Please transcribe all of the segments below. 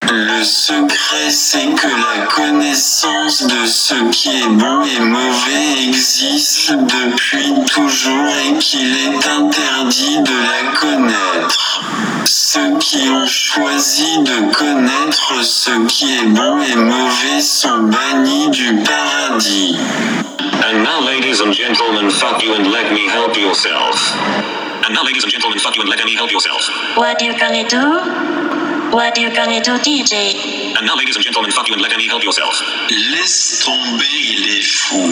Le secret, c'est que la connaissance de ce qui est bon et mauvais existe depuis toujours et qu'il est interdit de la connaître. Ceux qui ont choisi de connaître ce qui est bon et mauvais sont bannis du paradis. And now, ladies and gentlemen, fuck you and let me help yourself. And now, ladies and gentlemen, fuck you and let me help yourself. What you gonna do? What you gonna do, DJ? And now, ladies and gentlemen, fuck you and let me help yourself. Laisse tomber, il est fou.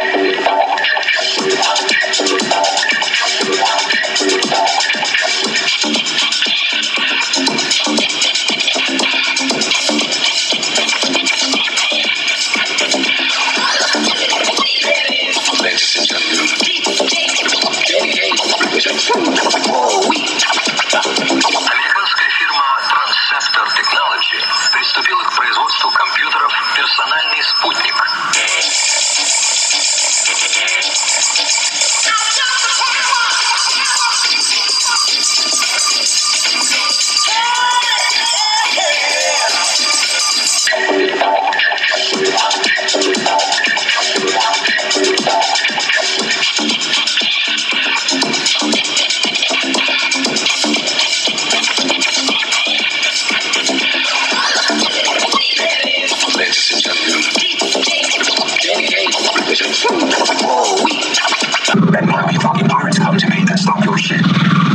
Американская фирма Transceptor Technology приступила к производству компьютеров «Персональный спутник». And when we fucking pirates come to me, then stop your shit.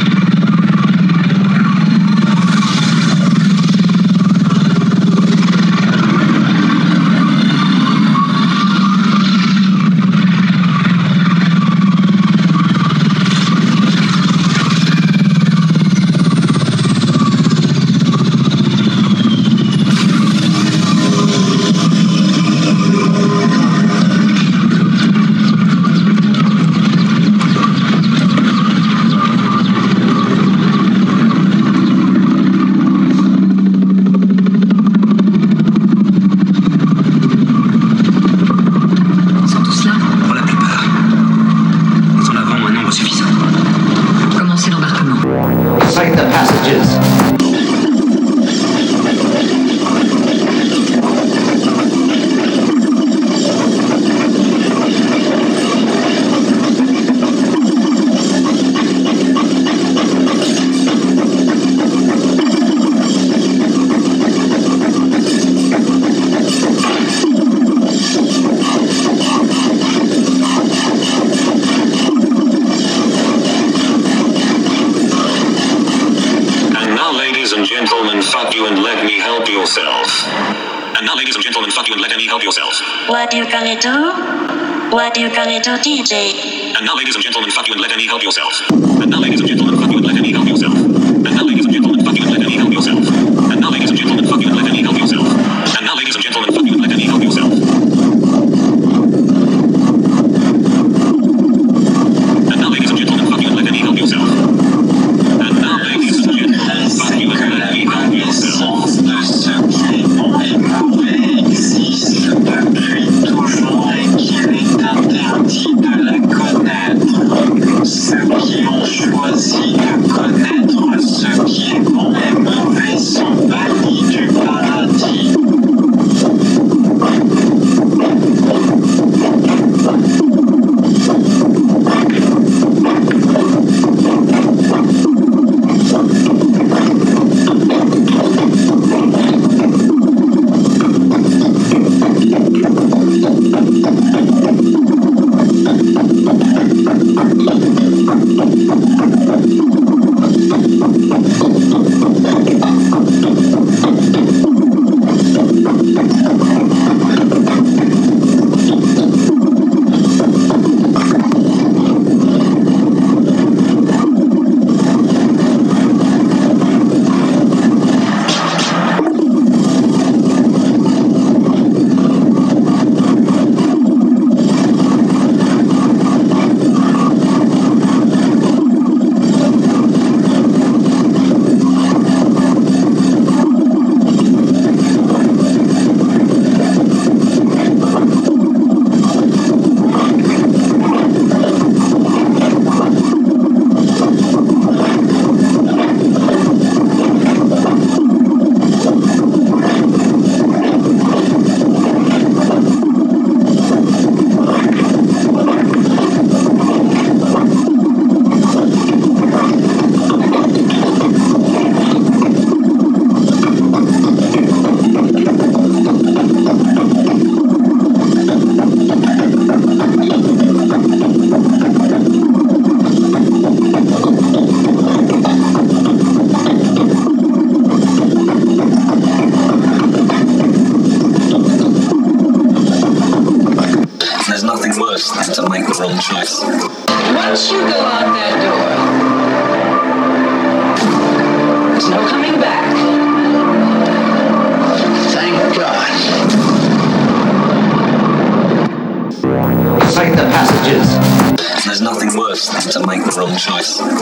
Cite the passages. Gentlemen, fuck you and let me help yourself. And now, ladies and gentlemen, fuck you and let me help yourself. What you gonna do? What you gonna do, DJ? And now, ladies and gentlemen, fuck you and let me help yourself. And now, ladies and gentlemen, fuck you and let me help yourself. And now, ladies and gentlemen, fuck you and let me help yourself. And now, ladies and gentlemen, fuck you and let me help yourself. And now, ladies and gentlemen, fuck you and let me help yourself. And now, ladies and gentlemen, fuck you and let me help yourself. And now, ladies and gentlemen, fuck you and let me help yourself. De ce qui est bon et mauvais existe depuis toujours et qu'il est interdit de la connaître. Ceux qui ont choisi de connaître Once you go out that door, there's no coming back. Thank God. Recite the passages. There's nothing worse than to make the wrong choice.